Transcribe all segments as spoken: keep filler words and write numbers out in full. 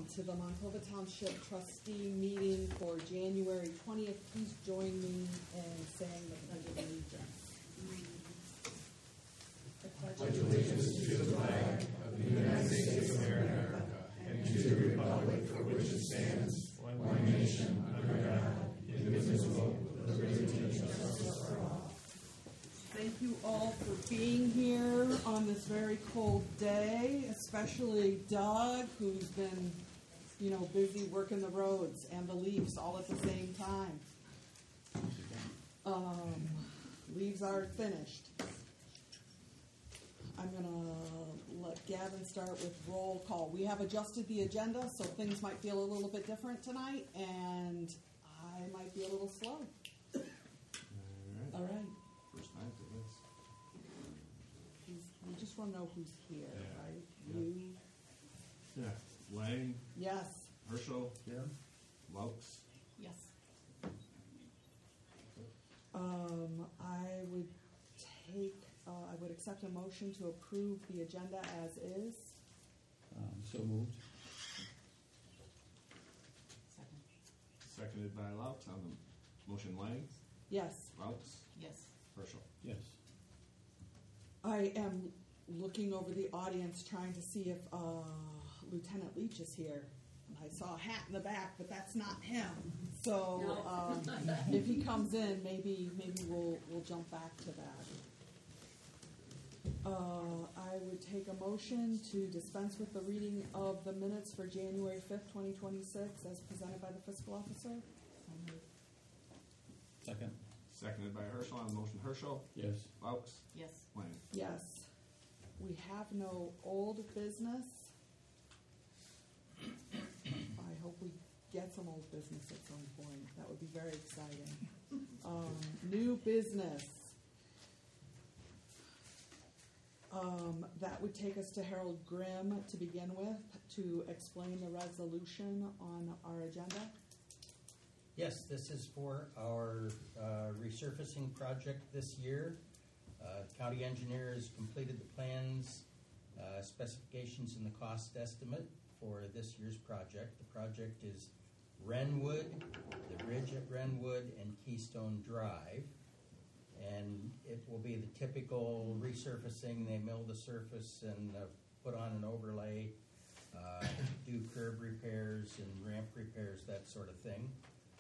to the Monclova Township trustee meeting for January twentieth. Please join me in saying the Pledge of Allegiance. I pledge allegiance to the flag of the United States of America and to the republic for which it stands, one nation, under God, indivisible, with liberty and justice for all. Thank you all for being here on this very cold day, especially Doug, who's been, you know, busy working the roads and the leaves all at the same time. Um, leaves are finished. I'm going to let Gavin start with roll call. We have adjusted the agenda, so things might feel a little bit different tonight, and I might be a little slow. All right. All right. First time for this. Who's, we just want to know who's here, Yeah. right? Yeah. You? Yeah. Lang, Yes. Herschel, yeah. Laux. Yes. Um, I would take, uh, I would accept a motion to approve the agenda as is. Um, so moved. Second. Seconded by Laux on the motion. Lang, Yes. Laux, Yes. Herschel. Yes. I am looking over the audience trying to see if uh, Lieutenant Leach is here. And I saw a hat in the back, but that's not him. So No. um, if he comes in, maybe maybe we'll we'll jump back to that. Uh, I would take a motion to dispense with the reading of the minutes for January fifth, twenty twenty-six, as presented by the fiscal officer. Second. Seconded by Herschel on the motion. Herschel. Yes. Laux. Yes. Lang. Yes. We have no old business. I hope we get some old business at some point. That would be very exciting. Um, new business. Um, that would take us to Harold Grimm to begin with to explain the resolution on our agenda. Yes, this is for our uh, resurfacing project this year. Uh, county engineer has completed the plans, uh, specifications, and the cost estimate for this year's project. The project is Wrenwood, the Ridge at Wrenwood, and Keystone Drive. And it will be the typical resurfacing. They mill the surface and uh, put on an overlay, uh, do curb repairs and ramp repairs, that sort of thing.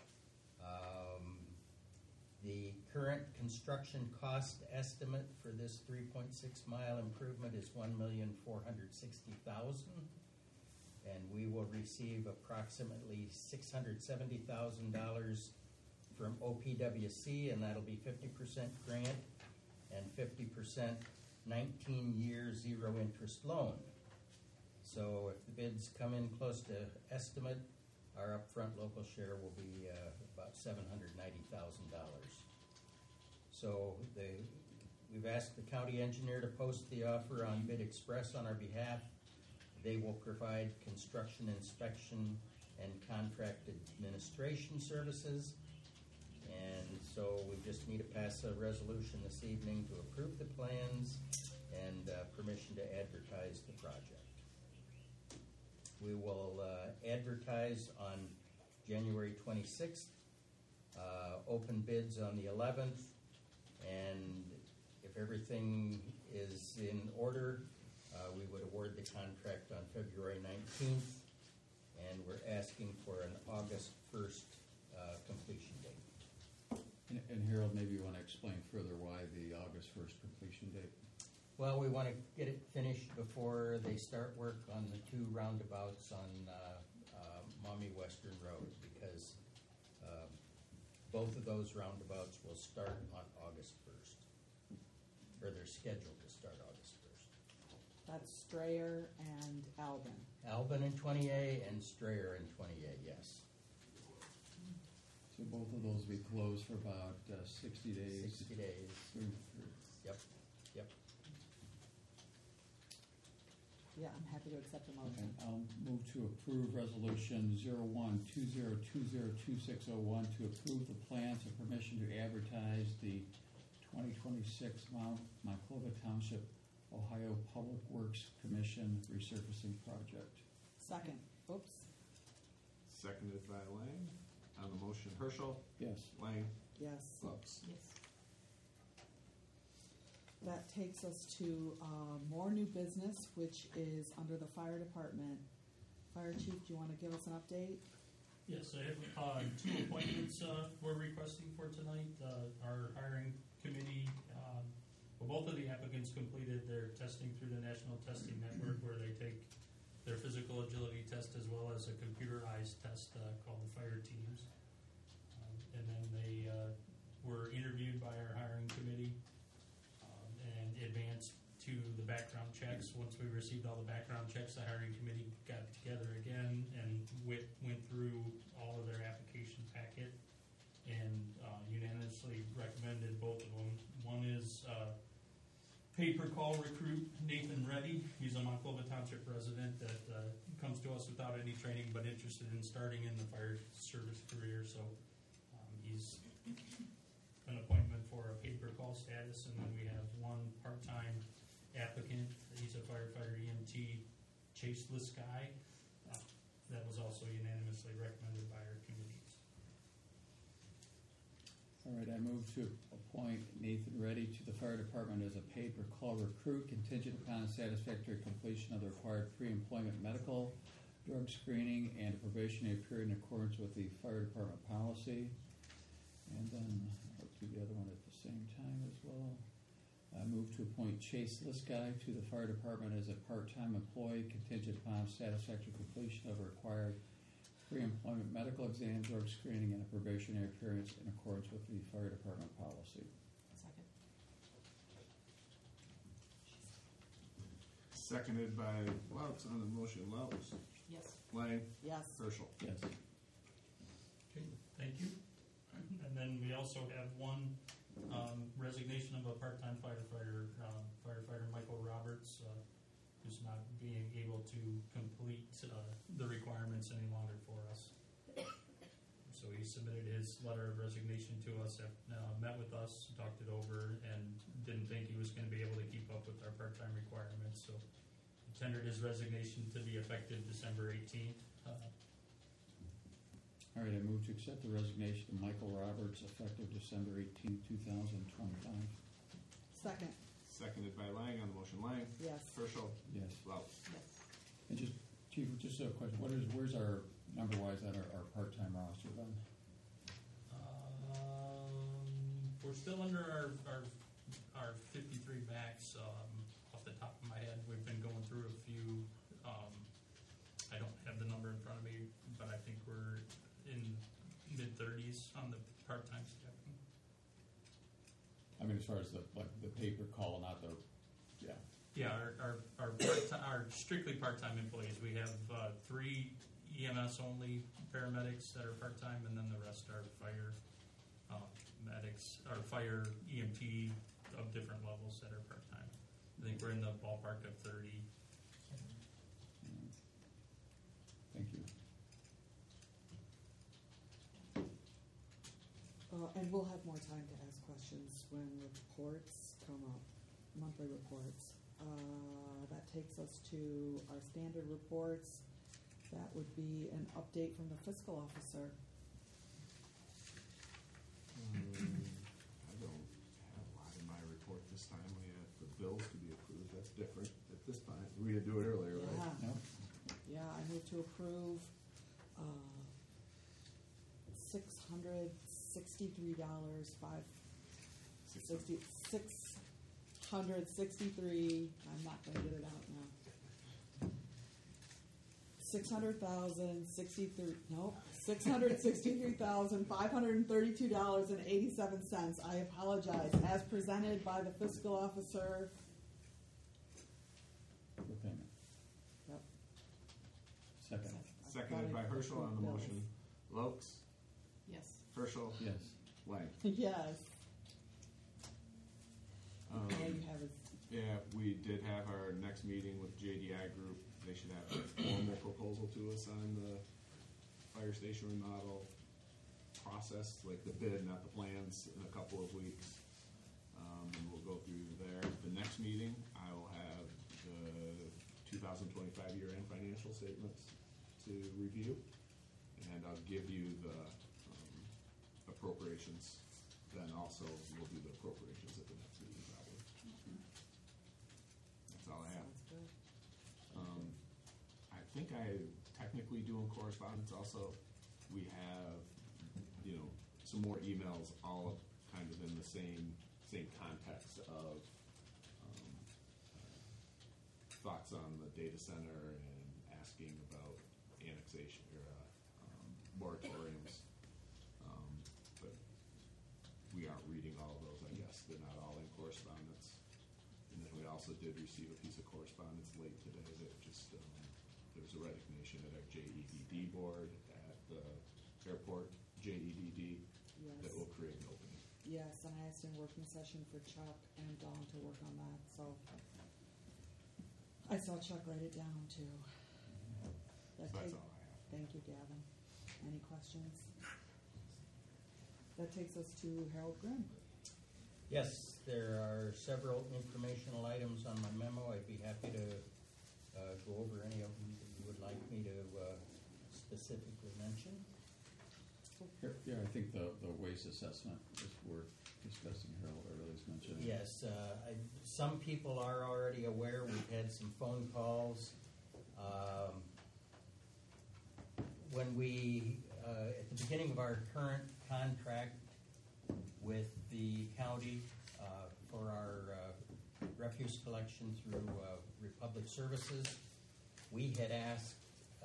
Um, the current construction cost estimate for this three point six mile improvement is one million four hundred sixty thousand dollars, and we will receive approximately six hundred seventy thousand dollars from O P W C, and that'll be fifty percent grant and fifty percent nineteen year zero interest loan. So if the bids come in close to estimate, our upfront local share will be uh, about seven hundred ninety thousand dollars. So the, we've asked the county engineer to post the offer on Bid Express on our behalf. They will provide construction inspection and contract administration services. And so we just need to pass a resolution this evening to approve the plans and uh, permission to advertise the project. We will uh, advertise on January twenty-sixth, uh, open bids on the eleventh, and if everything is in order, uh, we would award the contract on February nineteenth, and we're asking for an August first uh, completion date. And, and Harold, maybe you want to explain further why the August first completion date? Well, we want to get it finished before they start work on the two roundabouts on uh, uh, Maumee Western Road, because uh, both of those roundabouts will start on August first, or they're scheduled to start August first. That's Strayer and Alvin. Alvin in twenty A and Strayer in twenty A, yes. So both of those will be closed for about uh, sixty days. sixty days. Yep, yep. Yeah, I'm happy to accept the motion. Okay, I'll move to approve resolution zero one two zero two zero two six zero one to approve the plans and permission to advertise the twenty twenty-six Mount Monclova Township Ohio Public Works Commission resurfacing project. Second. Oops. Seconded by Lang. On the motion, Herschel, Yes. Lang, Yes. Laux. Yes. That takes us to uh, more new business, which is under the fire department. Fire chief, do you want to give us an update? Yes, I have uh, two appointments uh, we're requesting for tonight. Uh, Our hiring committee, um, well, both of the applicants completed their testing through the National Testing Network, where they take their physical agility test as well as a computerized test uh, called the Fire Teams. Um, And then they uh, were interviewed by our hiring committee um, and advanced to the background checks. Once we received all the background checks, the hiring committee got together again and went, went through all of their application packet and uh, unanimously recommended both of them. One is uh, pay-per-call recruit Nathan Reddy. He's a Monclova Township resident that uh, comes to us without any training but interested in starting in the fire service career. So um, he's an appointment for a pay-per-call status. And then we have one part-time applicant. He's a firefighter E M T, Chase Lisky. Uh, that was also unanimously recommended by our committees. All right, I move to appoint Nathan Reddy to the fire department as a pay-per-call recruit contingent upon satisfactory completion of the required pre-employment medical, drug screening, and a probationary period in accordance with the fire department policy. And then I'll do the other one at the same time as well. I move to appoint Chase Lisky to the fire department as a part-time employee contingent upon satisfactory completion of a required pre-employment medical exam, drug screening, and a probationary period in accordance with the fire department policy. Second. Seconded by Laux. On the motion, Laux, Yes. Lang, Yes. Herschel. Yes. Okay, thank you. And then we also have one um, resignation of a part-time firefighter, um, firefighter Michael Roberts, uh, who's not being able to complete uh, the requirements any longer for us. So he submitted his letter of resignation to us, uh, met with us, talked it over, and didn't think he was going to be able to keep up with our part-time requirements. So he tendered his resignation to be effective December eighteenth. Uh, All right, I move to accept the resignation of Michael Roberts effective December eighteenth, two thousand twenty-five. Second. Seconded by Lang. On the motion, Lang, Yes. Herschel, Yes. Laux. Yes. And just, Chief, just a question, what is, where's our, number-wise, on our, our part-time roster then? Um, we're still under our, our, our fifty-three max, um, off the top of my head. We've been going through a few, um, I don't have the number in front of me, but I think we're in mid-thirties on the part-time staffing. I mean, as far as the, like, the paper call, not the, yeah. Yeah, our, our, our, part-time, our strictly part-time employees, we have uh, three E M S only paramedics that are part-time, and then the rest are fire uh, medics, or fire E M T of different levels that are part-time. I think we're in the ballpark of thirty. Thank you. Uh, and we'll have more time to ask questions when reports come up, monthly reports. Uh, that takes us to our standard reports. That would be an update from the fiscal officer. Um, I don't have a lot in my report this time. We have the bills to be approved. That's different at this time. We didn't do it earlier, right? Yeah, No? yeah, I move to approve, uh, six hundred sixty-three dollars, five, Six sixty, six hundred sixty-three, I'm not gonna get it out now. Six hundred thousand, sixty-three, nope, six hundred sixty-three thousand, five hundred and thirty-two dollars and eighty-seven cents. I apologize, as presented by the fiscal officer. For payment. Yep. Second. I Seconded thought by I Herschel on the approved motion. Laux, Yes. Herschel, Yes. Lang. bills. Yes. Um, All you have is, Yeah, we did have our next meeting with J D I Group. They should have a formal proposal to us on the fire station remodel process, like the bid, not the plans, in a couple of weeks. Um, and we'll go through there. The next meeting, I will have the two thousand twenty-five year-end financial statements to review. and I'll give you the um, appropriations. Then also we'll do the appropriations at the next meeting probably. That's all I have. Sounds good. Um, I think I technically doing correspondence also. We have, you know, some more emails, all kind of in the same same context of um, uh, thoughts on the data center and asking about annexation or uh, um, moratoriums. Um, but we aren't reading all of those, I guess. They're not all in correspondence. And then we also did receive a piece of correspondence late today that just, um, there's a resignation at our J E D D board at the airport, J E D D, that Yes. will create an opening. Yes, and I asked in working session for Chuck and Dawn to work on that, so I saw Chuck write it down too. That So that's take- all I have. Thank you, Gavin. Any questions? That takes us to Harold Grimm. Yes, there are several informational items on my memo. I'd be happy to uh, go over any of them that you would like me to uh, specifically mention. Here- Yeah, I think the, the waste assessment is worth discussing, Harold, I really was mentioning. Yes, uh, I, some people are already aware. We've had some phone calls. Um, when we, uh, at the beginning of our current contract with the county uh, for our uh, refuse collection through uh, Republic Services, we had asked uh,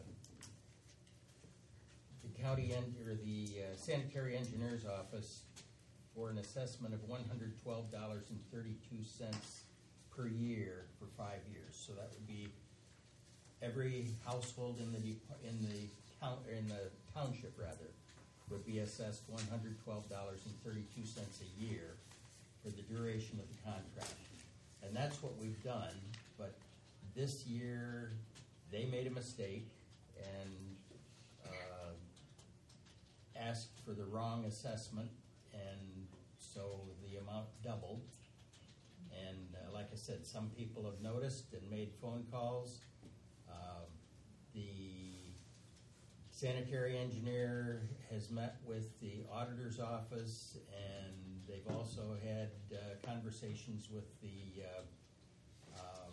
the county en- or the uh, sanitary engineer's office for an assessment of one hundred twelve dollars and thirty-two cents per year for five years. So that would be every household in the dep- in the count in the township rather would be assessed one hundred twelve dollars and thirty-two cents a year for the duration of the contract. And that's what we've done, but this year they made a mistake and uh, asked for the wrong assessment, and so the amount doubled. And uh, like I said, some people have noticed and made phone calls. Uh, the sanitary engineer has met with the auditor's office, and they've also had uh, conversations with the uh, um,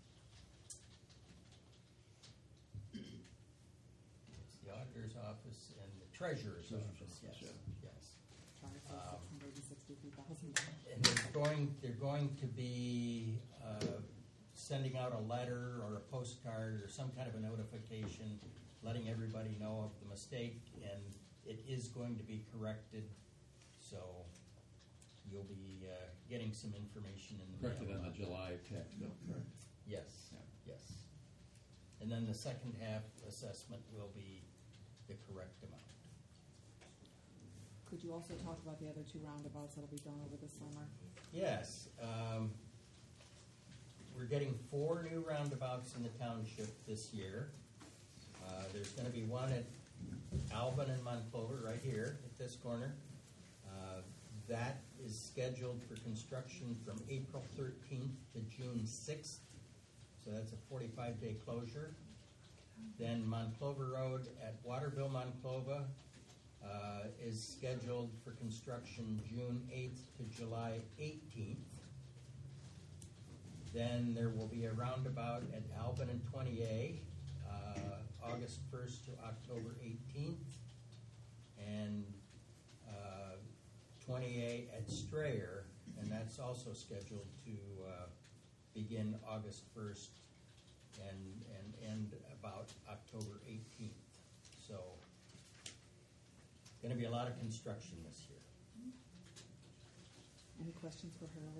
it's the auditor's office and the treasurer's Treasurer's office. office, Yes, yeah. yes. Sorry for Um, six hundred and sixty-three thousand. And they're going, they're going to be uh, sending out a letter or a postcard or some kind of a notification letting everybody know of the mistake, and it is going to be corrected. So you'll be uh, getting some information in the Corrected mail on the about that. July tax bill, correct? Yes, Yeah. yes. And then the second half assessment will be the correct amount. Could you also talk about the other two roundabouts that'll be done over the summer? Yes, um, we're getting four new roundabouts in the township this year. Uh, there's gonna be one at Alvin and Monclover, right here at this corner. Uh, that is scheduled for construction from April thirteenth to June sixth, so that's a forty-five day closure. Then Monclover Road at Waterville, Monclova, uh, is scheduled for construction June eighth to July eighteenth. Then there will be a roundabout at Alvin and twenty A, uh, August first to October eighteenth. And uh, twenty A at Strayer, and that's also scheduled to uh, begin August first and, and end about October eighteenth. So, going to be a lot of construction this year. Any questions for Harold?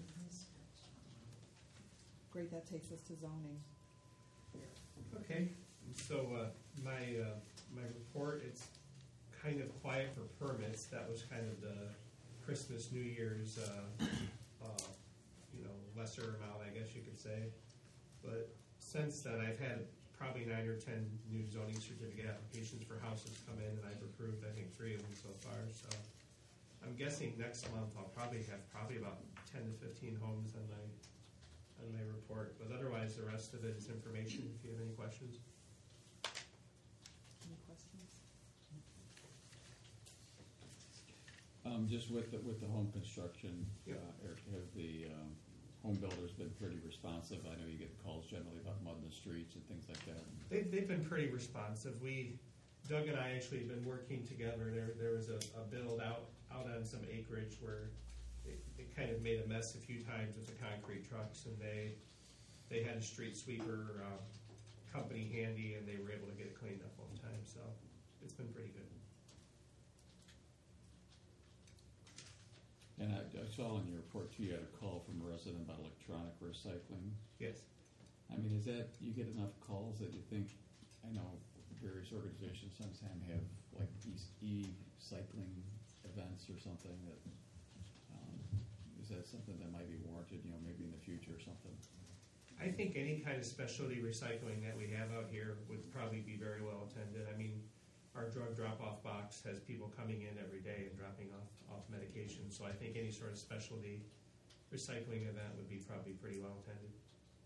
Great, that takes us to zoning. Okay, so uh, my uh, my report, it's kind of quiet for permits. That was kind of the Christmas, New Year's, uh, uh, you know, lesser amount, I guess you could say. But since then, I've had probably nine or ten new zoning certificate applications for houses come in, and I've approved, I think, three of them so far. So I'm guessing next month I'll probably have probably about ten to fifteen homes on my on my report. But otherwise, the rest of it is information. If you have any questions. Any questions? Um, just with the, with the home construction, Yeah. uh, Eric, have the, um, home builders been pretty responsive? I know you get calls generally about mud in the streets and things like that. They've, they've been pretty responsive. We, Doug and I actually have been working together. There, there was a, a build out, out on some acreage where it, it kind of made a mess a few times with the concrete trucks, and they, they had a street sweeper, um, company handy, and they were able to get it cleaned up on time, so it's been pretty good. And I, I saw in your report too, you had a call from a resident about electronic recycling. Yes. I mean, is that, you get enough calls that you think, I know various organizations sometimes have like e- e-cycling events or something that, um, is that something that might be warranted, you know, maybe in the future or something? I think any kind of specialty recycling that we have out here would probably be very well attended. I mean, our drug drop-off box has people coming in every day and dropping off, off medication, so I think any sort of specialty recycling event would be probably pretty well attended.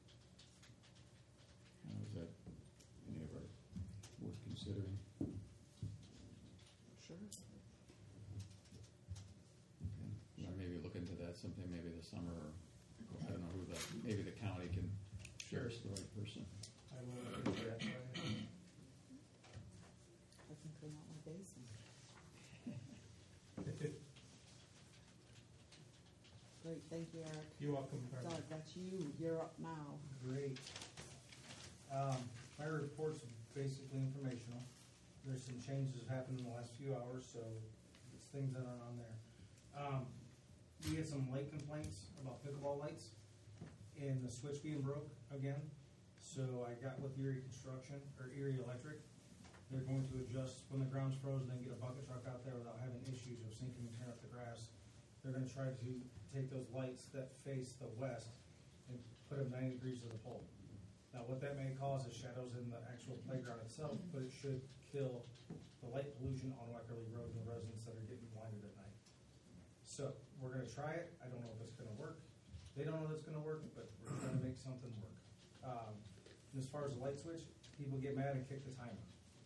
You know, is that any of our worth considering? Sure. Okay. Or maybe look into that sometime, maybe this summer, or I don't know who the, maybe the county can share us the right person. I will look into that. I can clean out my basement. Great, thank you, Eric. You're welcome, Barbara. Doug, that's you. You're up now. Great. Um, my report's basically informational. There's some changes that happened in the last few hours, so it's things that aren't on there. Um, we had some light complaints about pickleball lights and the switch being broke again. So I got with Erie Construction, or Erie Electric. They're going to adjust when the ground's frozen and get a bucket truck out there without having issues of sinking and tearing up the grass. They're gonna try to take those lights that face the west and put them ninety degrees to the pole. Now, what that may cause is shadows in the actual playground itself, but it should kill the light pollution on Weckerly Road and the residents that are getting blinded at night. So, we're gonna try it. I don't know if it's gonna work. They don't know if it's gonna work, but we're trying to make something work. Um, as far as the light switch, people get mad and kick the timer.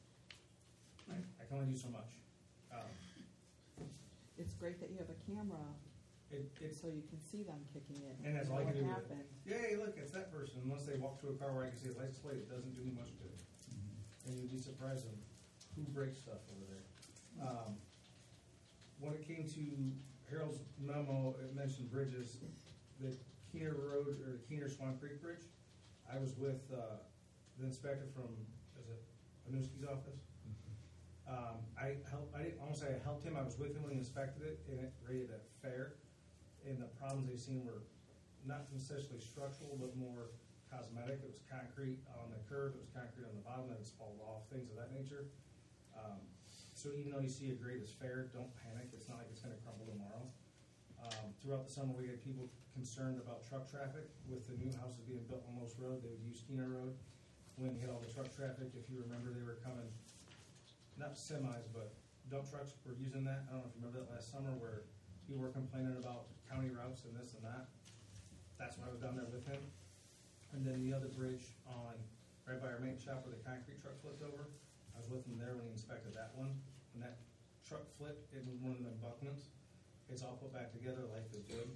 I, I can only do so much. Um, It's great that you have a camera it, it's so you can see them kicking it. And that's all I know can do what with it. happened. Yay, look, it's that person. Unless they walk through a car where I can see the license plate, it doesn't do me much good. And you'd be surprised of who breaks stuff over there. Um, when it came to Harold's memo, it mentioned bridges. The Keener Road, or the Keener Swan Creek Bridge, I was with uh, the inspector from, is it Panuski's office? Um, I helped, I didn't, almost say I helped him, I was with him when he inspected it, and it rated it fair. And the problems they seen were not necessarily structural, but more cosmetic. It was concrete on the curb, it was concrete on the bottom, and it's fall off, things of that nature. Um, so even though you see a grade is fair, don't panic, it's not like it's gonna crumble tomorrow. Um, throughout the summer, we had people concerned about truck traffic. With the new houses being built on Most Road, they would use Keener Road. When you had all the truck traffic, if you remember, they were coming, not semis, but dump trucks were using that. I don't know if you remember that last summer where people were complaining about county routes and this and that. That's why I was down there with him. And then the other bridge on, right by our main shop where the concrete truck flipped over, I was with him there when he inspected that one. When that truck flipped, it was one of the abutments. It's all put back together, life is good.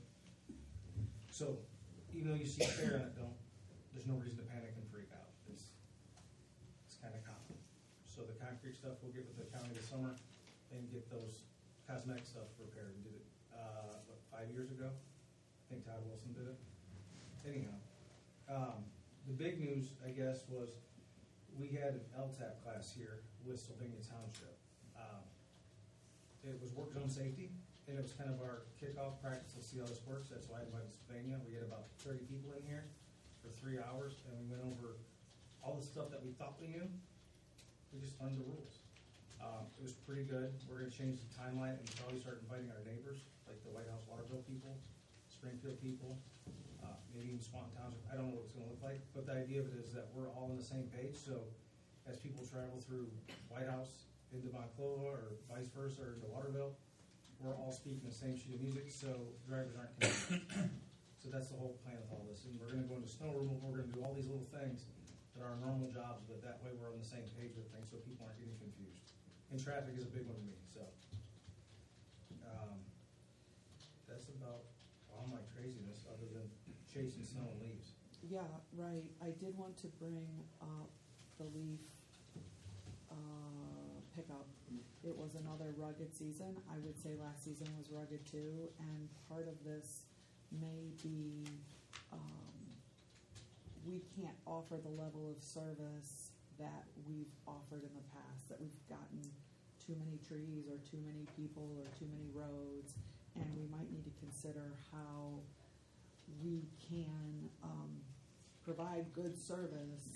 So, even though you see fair in it, don't, there's no reason to panic and freak out. It's, it's kind of common. So the concrete stuff, we'll get with the county this summer and get those cosmetic stuff repaired. We did it, uh, what, five years ago? I think Todd Wilson did it. Anyhow, um, the big news, I guess, was we had an L TAP class here with Sylvania Township. Um, it was work zone safety, and it was kind of our kickoff practice. Let's see how this works. That's why I invited Sylvania. We had about thirty people in here for three hours, and we went over all the stuff that we thought we knew. We just learned the rules. Um, it was pretty good. We're going to change the timeline and probably start inviting our neighbors, like the White House Waterville people, Springfield people, uh, maybe even Swanton Township. I don't know what it's going to look like, but the idea of it is that we're all on the same page. So as people travel through White House into Monclova or vice versa or into Waterville, we're all speaking the same sheet of music, so drivers aren't confused. So that's the whole plan with all this. And we're going to go into snow removal. We're going to do all these little things that are our normal jobs, but that way we're on the same page with things so people aren't getting confused. And traffic is a big one to me, so. Um, that's about all my craziness, other than chasing snow and leaves. Yeah, right. I did want to bring up the leaf uh, pickup. It was another rugged season. I would say last season was rugged too, and part of this may be um, we can't offer the level of service that we've offered in the past, that we've gotten too many trees or too many people or too many roads, and we might need to consider how we can um, provide good service,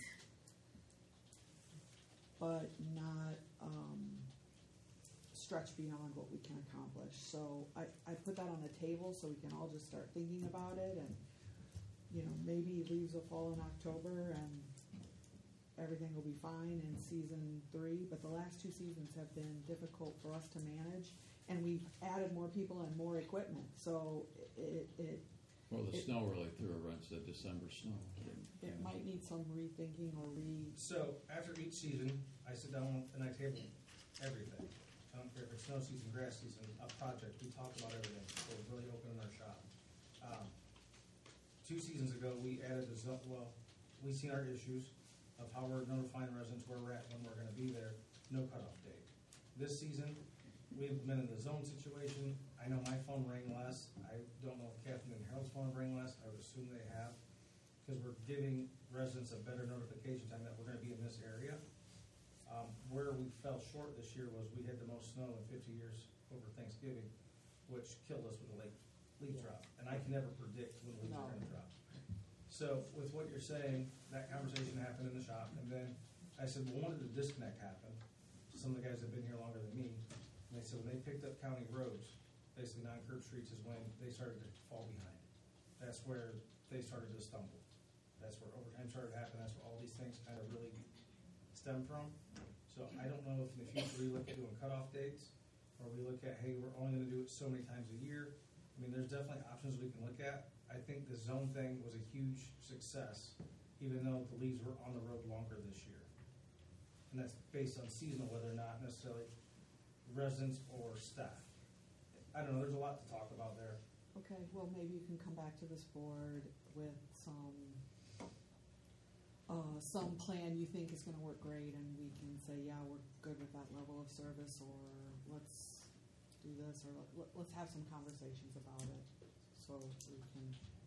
but not um, stretch beyond what we can accomplish. So I, I put that on the table so we can all just start thinking about it, and you know, maybe leaves will fall in October and everything will be fine in season three, but the last two seasons have been difficult for us to manage, and we've added more people and more equipment, so it, it Well, the It- snow really threw a wrench, the December snow. it might need some rethinking or re, So after each season, I sit down and I table everything. I don't care if it's snow season, grass season, a project, we talk about everything. So we're really open in our shop. Um, Two seasons ago, we added the zone, well, we seen our issues of how we're notifying residents where we're at, when we're gonna be there, no cutoff date. This season, we implemented the zone situation. I know my phone rang less. I don't know if Kathleen and Harold's phone rang less. I would assume they have, because we're giving residents a better notification time that we're gonna be in this area. Um, where we fell short this year was we had the most snow in fifty years over Thanksgiving, which killed us with the late leaf drop. And I can never predict when leaves are No. gonna drop. So with what you're saying, that conversation happened in the shop, and then I said, well, when did the disconnect happen? Some of the guys have been here longer than me, and they said when they picked up county roads, basically non-curb streets is when they started to fall behind. That's where they started to stumble. That's where overtime started to happen. That's where all these things kind of really stem from. So I don't know if in the future we look at doing cutoff dates, or we look at, hey, we're only gonna do it so many times a year. I mean, there's definitely options we can look at. I think the zone thing was a huge success, even though the leaves were on the road longer this year. And that's based on seasonal weather, not necessarily residents or staff. I don't know, there's a lot to talk about there. okay, well, maybe you can come back to this board with some, uh, some plan you think is gonna work great, and we can say, yeah, we're good with that level of service, or let's do this, or let, let's have some conversations about it, so we can.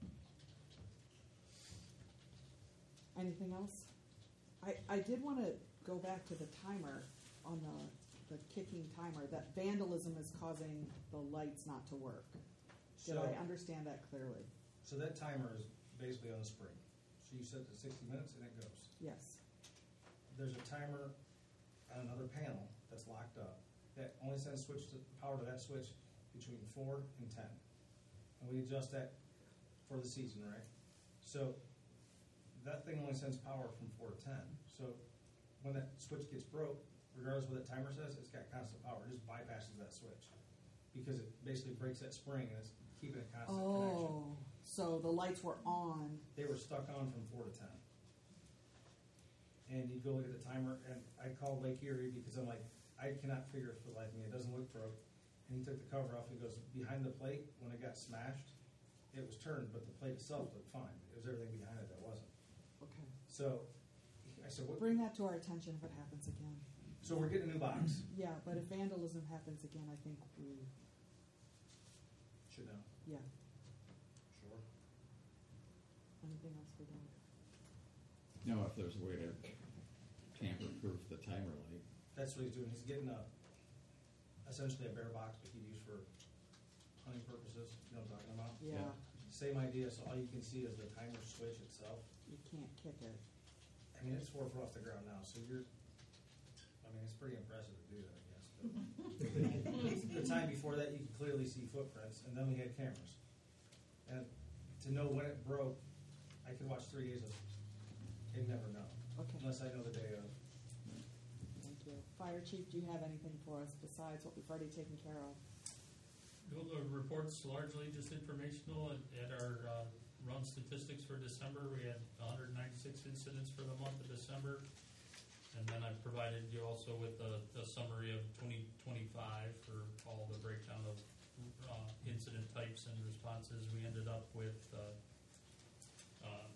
Anything else? I, I did wanna go back to the timer on the, the kicking timer, that vandalism is causing the lights not to work. Did So, I understand that clearly? so that timer is basically on the spring. So you set it to sixty minutes and it goes. Yes. There's a timer on another panel that's locked up that only sends switch to, power to that switch between four and ten. And we adjust that for the season, right? So that thing only sends power from four to ten. So when that switch gets broke, regardless of what that timer says, it's got constant power. It just bypasses that switch because it basically breaks that spring and it's keeping a constant connection. Oh, so the lights were on. They were stuck on from four to ten. And you go look at the timer, and I called Lake Erie because I'm like, I cannot figure it for the life of me. It doesn't look broke. And he took the cover off. He goes, behind the plate, when it got smashed, it was turned, but the plate itself looked fine. It was everything behind it that wasn't. Okay. So I said, what? Bring that to our attention if it happens again. So we're getting a new box. Yeah, but if vandalism happens again, I think we, Should know. yeah. Sure. Anything else for Doug? No, if there's a way to tamper-proof the timer light. That's what he's doing. He's getting a, essentially a bare box, but he'd use for hunting purposes. You know what I'm talking about? Yeah, Same idea. So all you can see is the timer switch itself. you can't kick it. I mean, it's four foot off the ground now, so you're, I mean, it's pretty impressive to do that, I guess. But the time before that, you could clearly see footprints, and then we had cameras. And to know when it broke, I could watch three days of, you'd never know, Okay, unless I know the day of. thank you. Fire chief, do you have anything for us besides what we've already taken care of? Well, the report's largely just informational. At, at our uh, run statistics for December, we had one hundred ninety-six incidents for the month of December. And then I provided you also with a, a summary of twenty twenty-five for all the breakdown of uh, incident types and responses. We ended up with uh, uh,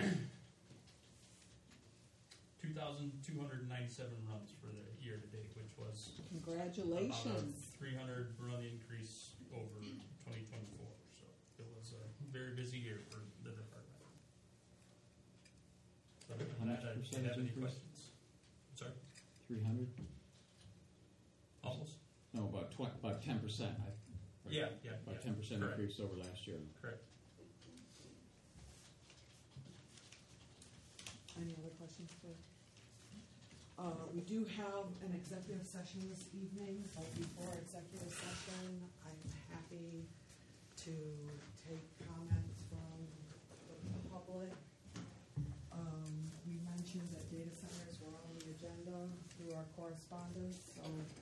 two thousand two hundred ninety-seven runs for the year to date, which was Congratulations. about a three hundred run increase over twenty twenty-four. So it was a very busy year for the department. So other How than much that, I percentage have any increase? questions? Sorry, Three hundred? almost. No, about twen- about ten percent. Yeah, yeah, About yeah. ten percent Correct. increase over last year. Correct. Any other questions for? Uh, we do have an executive session this evening, but before executive session, I'm happy to take comments from the public. Um, we mentioned that data centers were on the agenda through our correspondence, so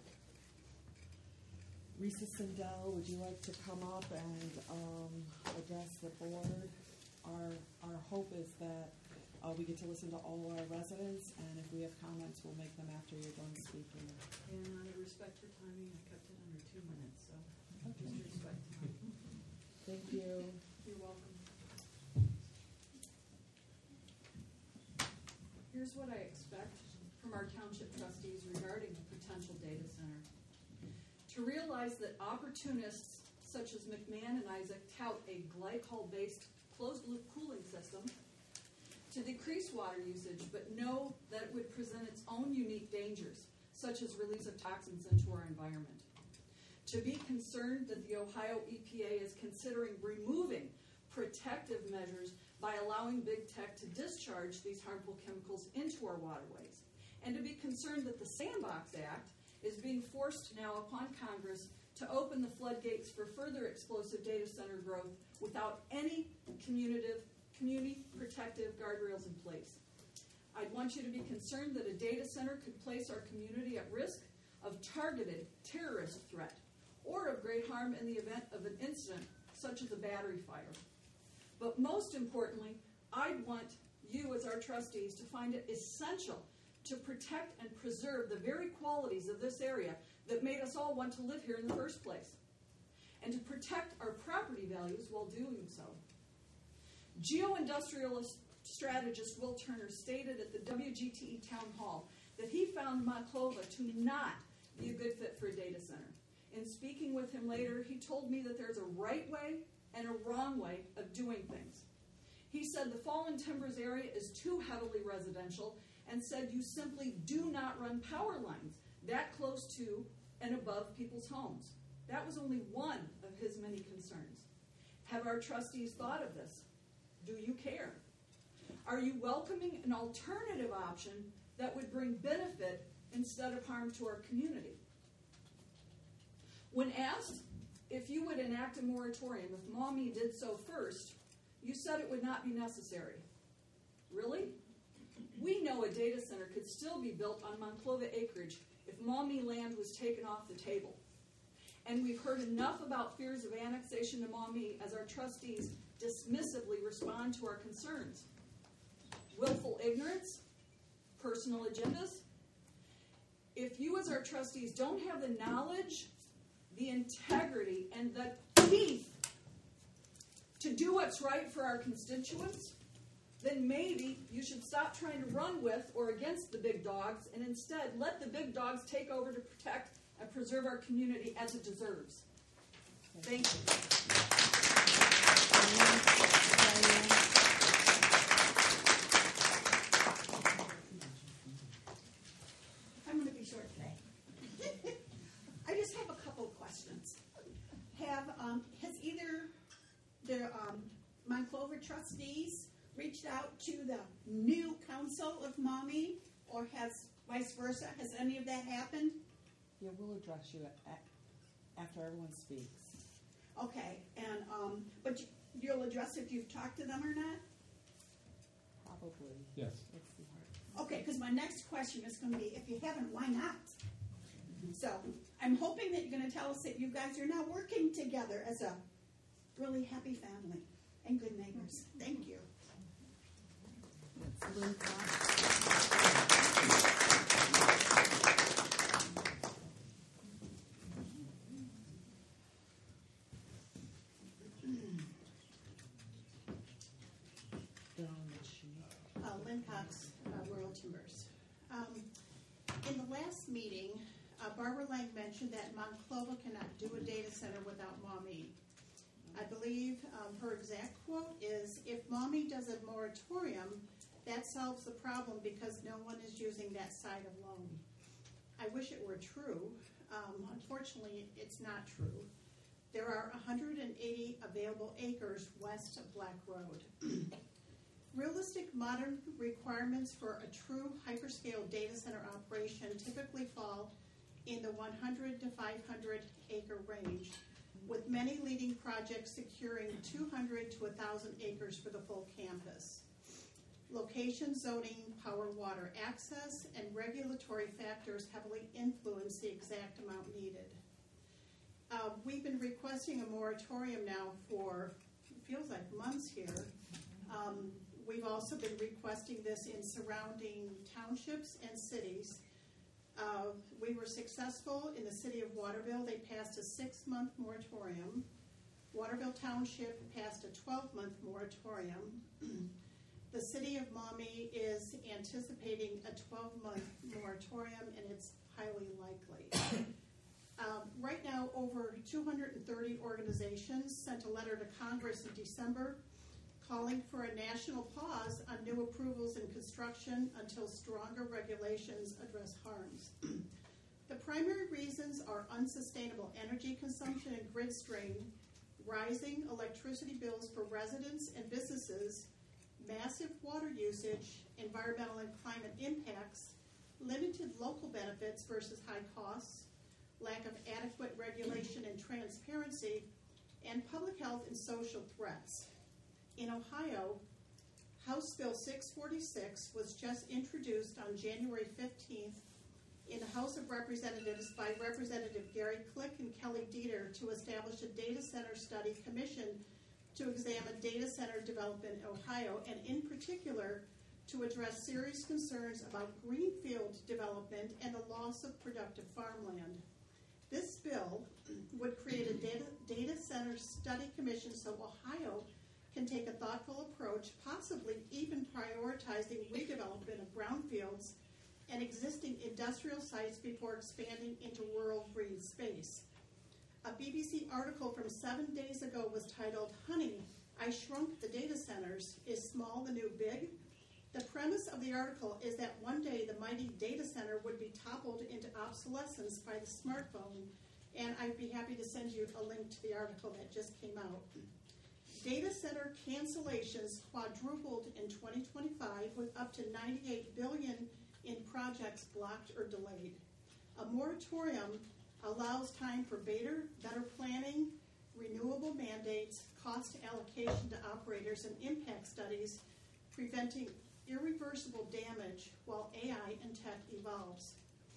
Risa Sindel, would you like to come up and um, address the board? Our, our hope is that Uh, we get to listen to all our residents, and if we have comments, we'll make them after you're done speaking. And out of respect for timing, I kept it under two minutes, so just respect time. Thank you. You're welcome. Here's what I expect from our township trustees regarding a potential data center. To realize that opportunists such as McMahon and Isaac tout a glycol-based closed-loop cooling system to decrease water usage, but know that it would present its own unique dangers, such as release of toxins into our environment. To be concerned that the Ohio E P A is considering removing protective measures by allowing big tech to discharge these harmful chemicals into our waterways. And to be concerned that the Sandbox Act is being forced now upon Congress to open the floodgates for further explosive data center growth without any communicative community protective guardrails in place. I'd want you to be concerned that a data center could place our community at risk of targeted terrorist threat or of great harm in the event of an incident such as a battery fire. But most importantly, I'd want you as our trustees to find it essential to protect and preserve the very qualities of this area that made us all want to live here in the first place, and to protect our property values while doing so. Geo-industrialist strategist Will Turner stated at the W G T E Town Hall that he found Monclova to not be a good fit for a data center. In speaking with him later, he told me that there's a right way and a wrong way of doing things. He said the Fallen Timbers area is too heavily residential and said you simply do not run power lines that close to and above people's homes. That was only one of his many concerns. Have our trustees thought of this? Do you care? Are you welcoming an alternative option that would bring benefit instead of harm to our community? When asked if you would enact a moratorium if Maumee did so first, you said it would not be necessary. Really? We know a data center could still be built on Monclova acreage if Maumee land was taken off the table. And we've heard enough about fears of annexation to Maumee as our trustees dismissively respond to our concerns. Willful ignorance? Personal agendas? If you as our trustees don't have the knowledge, the integrity, and the teeth to do what's right for our constituents, then maybe you should stop trying to run with or against the big dogs and instead let the big dogs take over to protect and preserve our community as it deserves. Thank you. I'm going to be short today. I just have a couple of questions. Have um, has either the um, Monclova trustees reached out to the new council of Maumee, or has vice versa? Has any of that happened? Yeah, we'll address you a- after everyone speaks. Okay, and um, but you, you'll address if you've talked to them or not? Probably. Yes. Let's see how. Okay, because my next question is going to be, if you haven't, why not? So I'm hoping that you're going to tell us that you guys are now working together as a really happy family and good neighbors. Thank you. It's Lynn Cox. Cox, uh, Royal Timbers. Um, in the last meeting, uh, Barbara Lang mentioned that Monclova cannot do a data center without Maumee. I believe um, her exact quote is, if Maumee does a moratorium, that solves the problem because no one is using that site alone. I wish it were true. Um, unfortunately, it's not true. There are one hundred eighty available acres west of Black Road. Realistic modern requirements for a true hyperscale data center operation typically fall in the one hundred to five hundred acre range, with many leading projects securing two hundred to one thousand acres for the full campus. Location, zoning, power, water access, and regulatory factors heavily influence the exact amount needed. Uh, we've been requesting a moratorium now for, it feels like months here. Um, we've also been requesting this in surrounding townships and cities. Uh, we were successful in the city of Waterville. They passed a six-month moratorium. Waterville Township passed a twelve-month moratorium. The city of Maumee is anticipating a twelve-month moratorium, and it's highly likely. Um, right now, over two hundred thirty organizations sent a letter to Congress in December calling for a national pause on new approvals and construction until stronger regulations address harms. The primary reasons are unsustainable energy consumption and grid strain, rising electricity bills for residents and businesses, massive water usage, environmental and climate impacts, limited local benefits versus high costs, lack of adequate regulation and transparency, and public health and social threats. In Ohio, House Bill six forty-six was just introduced on January fifteenth in the House of Representatives by Representative Gary Click and Kelly Dieter to establish a data center study commission to examine data center development in Ohio, and in particular to address serious concerns about greenfield development and the loss of productive farmland. This bill would create a data, data center study commission so Ohio can take a thoughtful approach, possibly even prioritizing redevelopment of brownfields and existing industrial sites before expanding into rural green space. A B B C article from seven days ago was titled, "Honey, I Shrunk the Data Centers. Is Small the New Big?" The premise of the article is that one day the mighty data center would be toppled into obsolescence by the smartphone, and I'd be happy to send you a link to the article that just came out. Data center cancellations quadrupled in twenty twenty-five, with up to ninety-eight billion dollars in projects blocked or delayed. A moratorium allows time for better, better planning, renewable mandates, cost allocation to operators, and impact studies, preventing irreversible damage while A I and tech evolves.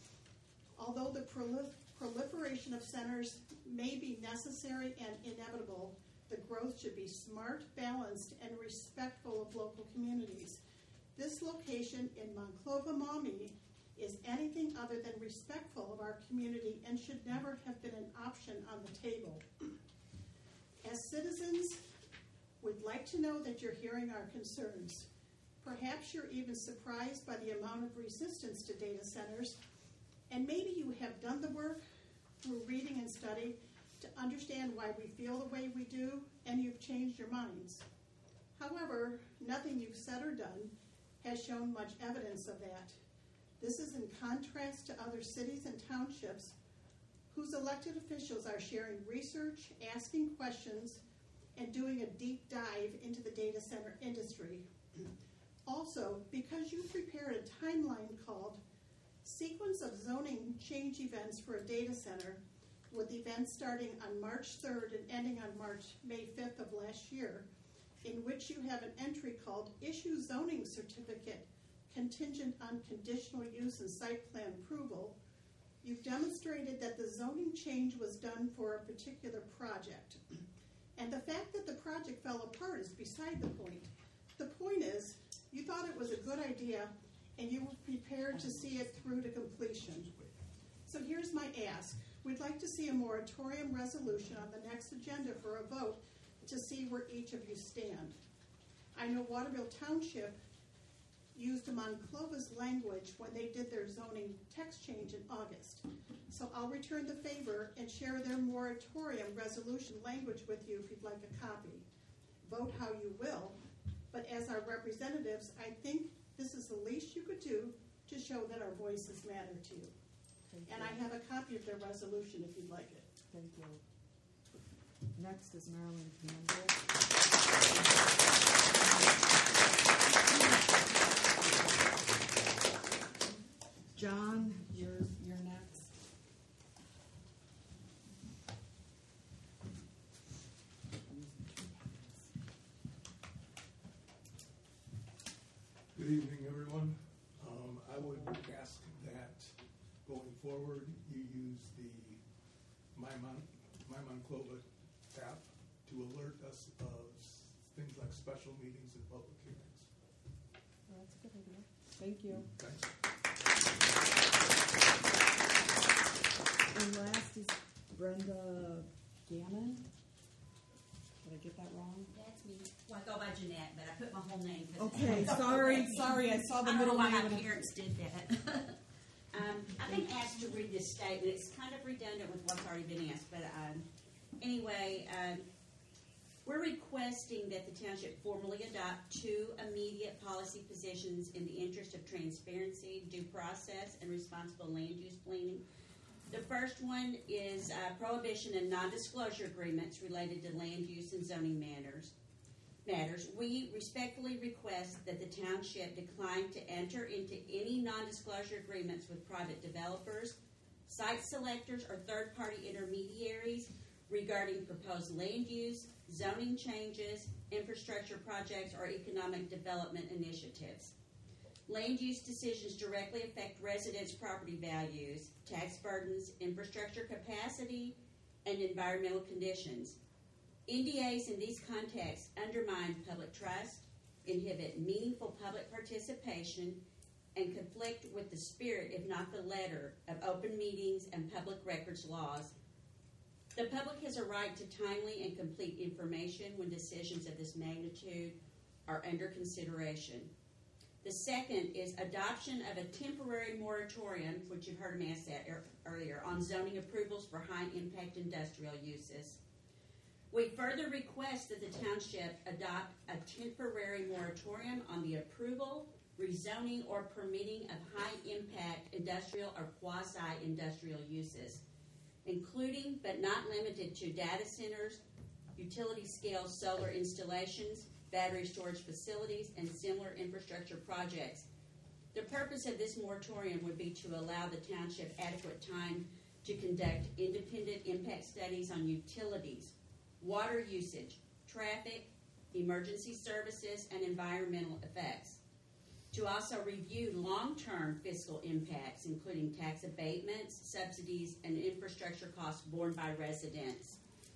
Although the prolif- proliferation of centers may be necessary and inevitable, the growth should be smart, balanced, and respectful of local communities. This location in Monclova, Maumee, is anything other than respectful of our community and should never have been an option on the table. As citizens, we'd like to know that you're hearing our concerns. Perhaps you're even surprised by the amount of resistance to data centers, and maybe you have done the work through reading and study to understand why we feel the way we do, and you've changed your minds. However, nothing you've said or done has shown much evidence of that. This is in contrast to other cities and townships whose elected officials are sharing research, asking questions, and doing a deep dive into the data center industry. Also, because you prepared a timeline called Sequence of Zoning Change Events for a Data Center, with events starting on March third and ending on March May fifth of last year, in which you have an entry called Issue Zoning Certificate Contingent on Conditional Use and Site Plan Approval, you've demonstrated that the zoning change was done for a particular project. And the fact that the project fell apart is beside the point. The point is, you thought it was a good idea and you were prepared to see it through to completion. So here's my ask. We'd like to see a moratorium resolution on the next agenda for a vote to see where each of you stand. I know Waterville Township used Monclova's language when they did their zoning text change in August. So I'll return the favor and share their moratorium resolution language with you if you'd like a copy. Vote how you will, but as our representatives, I think this is the least you could do to show that our voices matter to you. Thank And you. I have a copy of their resolution if you'd like it. Thank you. Next is Marilyn Campbell. John, you're, you're next. Good evening, everyone. Um, I would ask that going forward, you use the My Mon, My Monclova app to alert us of s- things like special meetings and public hearings. Well, that's a good idea. Thank you. Thanks. And last is Brenda Gammon. Did I get that wrong? That's me. Well, I go by Jeanette, but I put my whole name. 'cause Okay, it's- sorry, sorry, I saw the I don't middle know why name. my and I- parents did that. um, I've been asked to read this statement. It's kind of redundant with what's already been asked, but um, anyway, um, we're requesting that the township formally adopt two immediate policy positions in the interest of transparency, due process, and responsible land use planning. The first one is uh, prohibition and non-disclosure agreements related to land use and zoning matters. Matters. We respectfully request that the township decline to enter into any non-disclosure agreements with private developers, site selectors, or third-party intermediaries regarding proposed land use, zoning changes, infrastructure projects, or economic development initiatives. Land use decisions directly affect residents' property values, tax burdens, infrastructure capacity, and environmental conditions. N D As in these contexts undermine public trust, inhibit meaningful public participation, and conflict with the spirit, if not the letter, of open meetings and public records laws. The public has a right to timely and complete information when decisions of this magnitude are under consideration. The second is adoption of a temporary moratorium, which you've heard me ask that er- earlier, on zoning approvals for high-impact industrial uses. We further request that the township adopt a temporary moratorium on the approval, rezoning, or permitting of high-impact industrial or quasi-industrial uses, including but not limited to data centers, utility-scale solar installations, battery storage facilities, and similar infrastructure projects. The purpose of this moratorium would be to allow the township adequate time to conduct independent impact studies on utilities, water usage, traffic, emergency services, and environmental effects. To also review long-term fiscal impacts, including tax abatements, subsidies, and infrastructure costs borne by residents.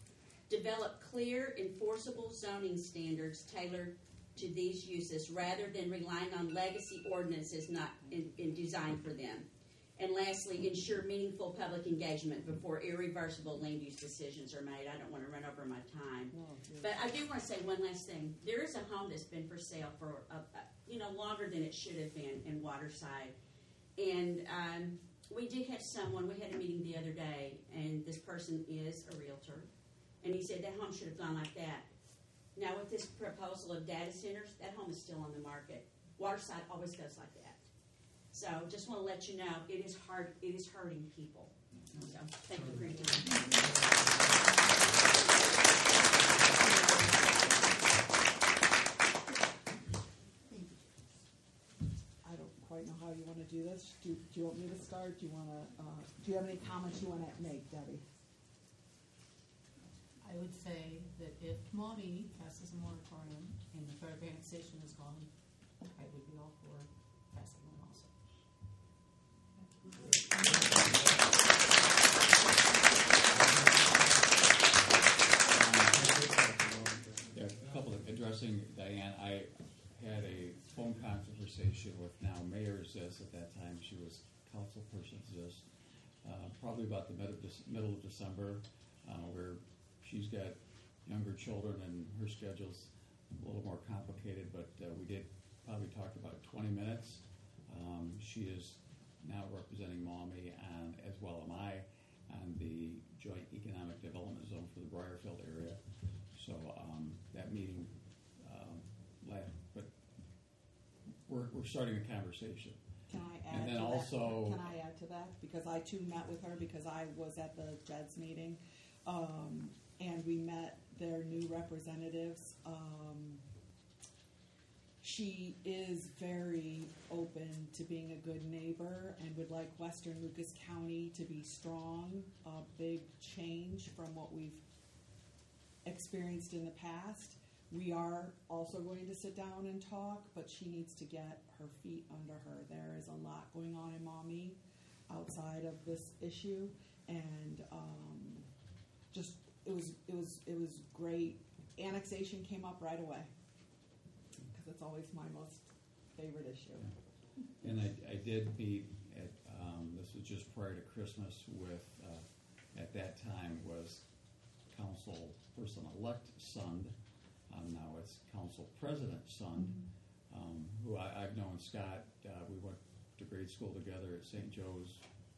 Develop clear, enforceable zoning standards tailored to these uses rather than relying on legacy ordinances not in, in designed for them. And lastly, ensure meaningful public engagement before irreversible land use decisions are made. I don't want to run over my time. No, you're- But I do want to say one last thing. There is a home that's been for sale for, a, a, you know, longer than it should have been in Waterside. And um, we did have someone, we had a meeting the other day, and this person is a realtor. And he said that home should have gone like that. Now with this proposal of data centers, that home is still on the market. Waterside always goes like that. So just want to let you know, it is hard, it is hurting people. So thank you for your time. I don't quite know how you want to do this. Do, do you want me to start? Do you want to, uh, do you have any comments you want to make, Debbie? I would say that if Maumee passes a moratorium and the third annexation is gone, I would be all for passing one also. Yeah, a couple of, addressing Diane, I had a phone conversation with now Mayor Ziss at that time. She was council person Ziss, uh, probably about the mid of Dec- middle of December, uh, where she's got younger children and her schedule's a little more complicated, but uh, we did probably talked about twenty minutes. Um, she is now representing Maumee, and as well am I, on the Joint Economic Development Zone for the Briarfield area. So um, that meeting, um, led, but we're, we're starting a conversation. Can I add And then to also- that? Can I add to that? Because I too met with her because I was at the J E D S meeting, um, and we met their new representatives. Um, she is very open to being a good neighbor and would like Western Lucas County to be strong, a big change from what we've experienced in the past. We are also going to sit down and talk, but she needs to get her feet under her. There is a lot going on in Maumee outside of this issue, and um, just it was it was it was great. Annexation came up right away because it's always my most favorite issue. And I, I did meet at, um, this was just prior to Christmas with, uh, at that time was Council Person-elect Sund. Um, now it's Council President Sund, um, who I, I've known Scott. Uh, we went to grade school together at Saint Joe's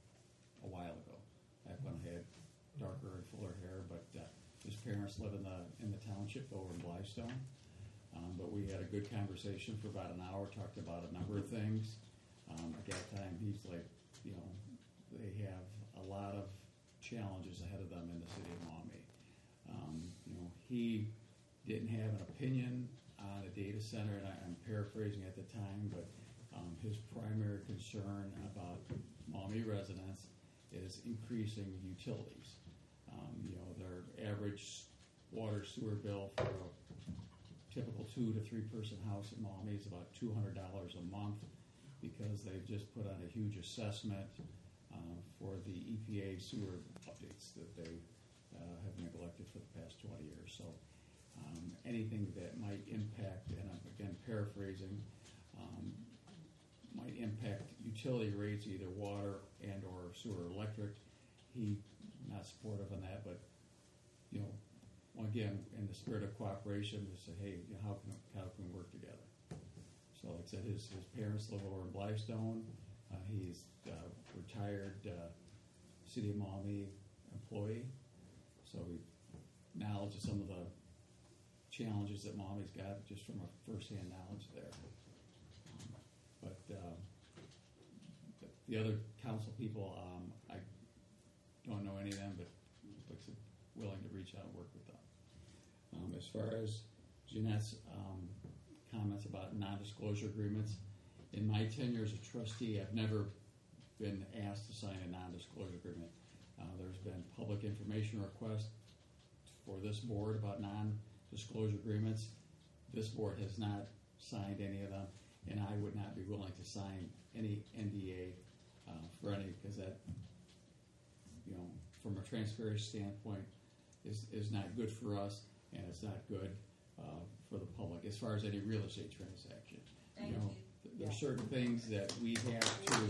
a while ago. Back when I had darker and fuller hair, but uh, his parents live in the in the township over in Blystone. Um, but we had a good conversation for about an hour. Talked about a number of things. Um, at that time, he's like, you know, they have a lot of challenges ahead of them in the city of Maumee. Um, you know, he didn't have an opinion on a data center, and I, I'm paraphrasing at the time, but um, his primary concern about Maumee residents is increasing utilities. Um, you know, their average water sewer bill for a typical two to three person house in Maumee is about two hundred dollars a month because they've just put on a huge assessment uh, for the E P A sewer updates that they uh, have neglected for the past twenty years. So. Um, anything that might impact, and I'm again paraphrasing, um, might impact utility rates, either water and or sewer or electric. He not supportive on that, but you know, again, in the spirit of cooperation, to say, hey, you know, how can how can we work together? So, like I said, his his parents live over in Blystone. Uh, he's uh, retired uh, City of Maumee employee, so he knowledge of some of the challenges that Maumee's got just from a first-hand knowledge there. Um, but um, the other council people, um, I don't know any of them, but looks willing to reach out and work with them. Um, as far as Jeanette's um, comments about non-disclosure agreements, in my tenure as a trustee, I've never been asked to sign a non-disclosure agreement. Uh, there's been public information requests for this board about non disclosure agreements. This board has not signed any of them, and I would not be willing to sign any N D A uh, for any, because that, you know, from a transparency standpoint, is is not good for us, and it's not good uh, for the public as far as any real estate transaction. Thank you know, you. th- there are certain things that we have to,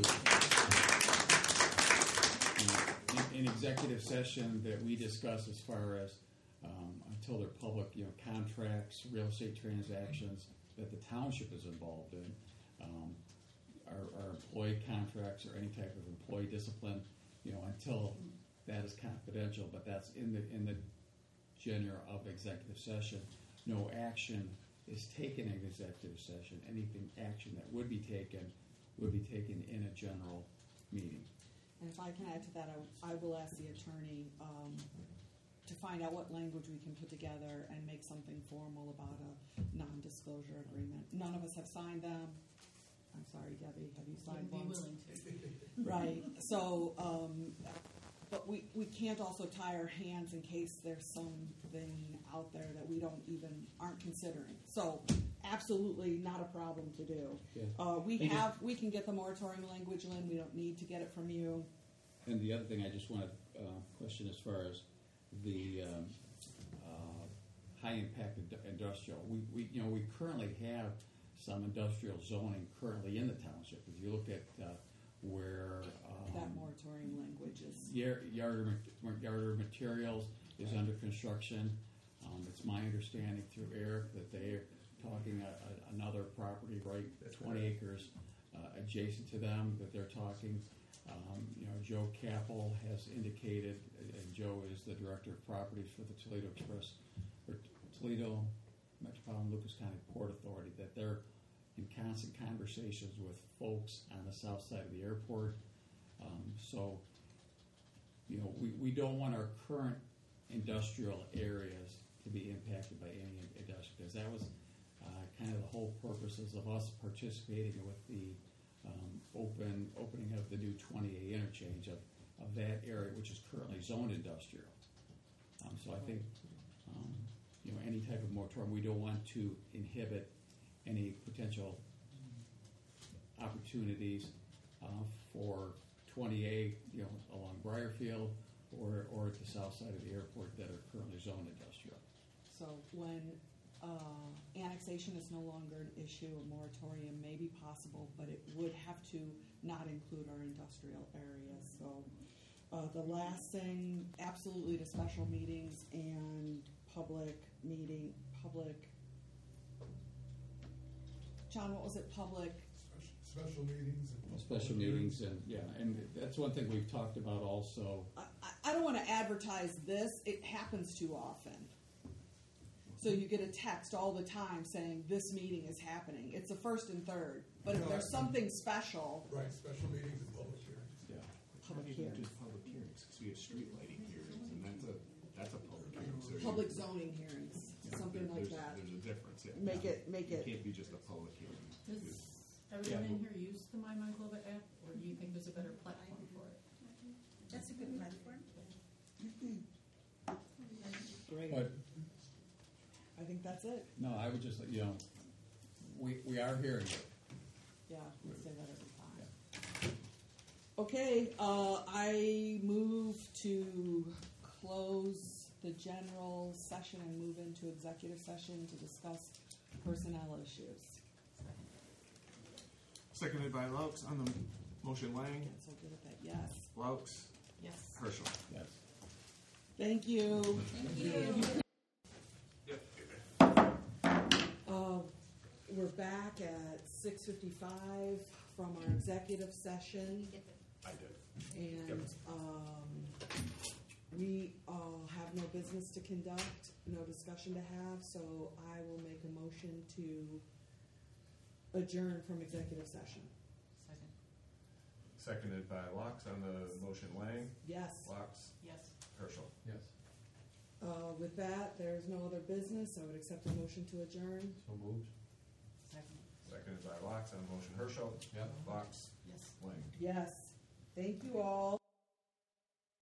you know, in, in executive session that we discuss as far as Um, until they're public, you know, contracts, real estate transactions that the township is involved in, um, our, our employee contracts or any type of employee discipline, you know, until that is confidential, but that's in the in the genre of executive session. No action is taken in executive session. Anything action that would be taken would be taken in a general meeting. And if I can add to that, I, I will ask the attorney um, to find out what language we can put together and make something formal about a non-disclosure agreement. None of us have signed them. I'm sorry, Debbie, have you signed Be one? willing to. Right. So, um, but we, we can't also tie our hands in case there's something out there that we don't even aren't considering. So, absolutely not a problem to do. Yeah. Uh, we And have we can get the moratorium language, Lynn. We don't need to get it from you. And the other thing I just want to uh, question as far as the um, uh, high impact ind- industrial. We, we, you know, we currently have some industrial zoning currently in the township. If you look at uh, where um, That moratorium language is. Yar- Yarder, Ma- Yarder Materials is under construction. Um, it's my understanding through Eric that they're talking a, a, another property, right, twenty acres uh, adjacent to them that they're talking. Um, you know, Joe Capel has indicated, and Joe is the Director of Properties for the Toledo Express, or Toledo Metropolitan Lucas County Port Authority, that they're in constant conversations with folks on the south side of the airport. Um, so, you know, we, we don't want our current industrial areas to be impacted by any industrial, because that was uh, kind of the whole purposes of us participating with the um, open opening of the new twenty A interchange of, of that area, which is currently zoned industrial. Um, so I think, um, you know, any type of moratorium, we don't want to inhibit any potential opportunities uh, for twenty A, you know, along Briarfield or or at the south side of the airport that are currently zoned industrial. So when uh, annexation is no longer an issue, a moratorium may be possible, but it would have to not include our industrial areas. So uh, the last thing, absolutely to special meetings and public meeting, public, John, what was it, public? Special, special meetings and. Special meetings and, yeah, and that's one thing we've talked about also. I, I don't want to advertise this. It happens too often. So you get a text all the time saying this meeting is happening. It's the first and third. But if No, there's I- something special, Right, special meetings and public hearings. Yeah. Public Not even hearings. just public hearings, because we have street lighting hearings, and that's a, that's a public hearing. So you- public zoning hearings, yeah, something there- like there's- that. There's a difference, yeah. Make it, make It it. can't be just a public hearing. Does everyone in here use the My Monclova app, or do you think there's a better platform for it? That's a good platform. Great. But I think that's it. no, I would just, you know, we, we are hearing it. Yeah, we say that every time. Okay, uh, I move to close the general session and move into executive session to discuss personnel issues. Seconded by Laux on the motion, Lang, Not so good at that, yes. Laux, Yes. Herschel. Yes. Thank you. Thank you. Uh, we're back at six fifty-five from our executive session. I did. And um, we uh, have no business to conduct, no discussion to have, so I will make a motion to adjourn from executive session. Second. Seconded by Laux on the motion, Lang, Yes. Laux, Yes. Herschel. Yes. Uh, with that, there's no other business. I would accept a motion to adjourn. So moved. Second. Seconded by Laux on the motion, Herschel. Yep. Laux, Yes. Lang. Yes. Thank you all.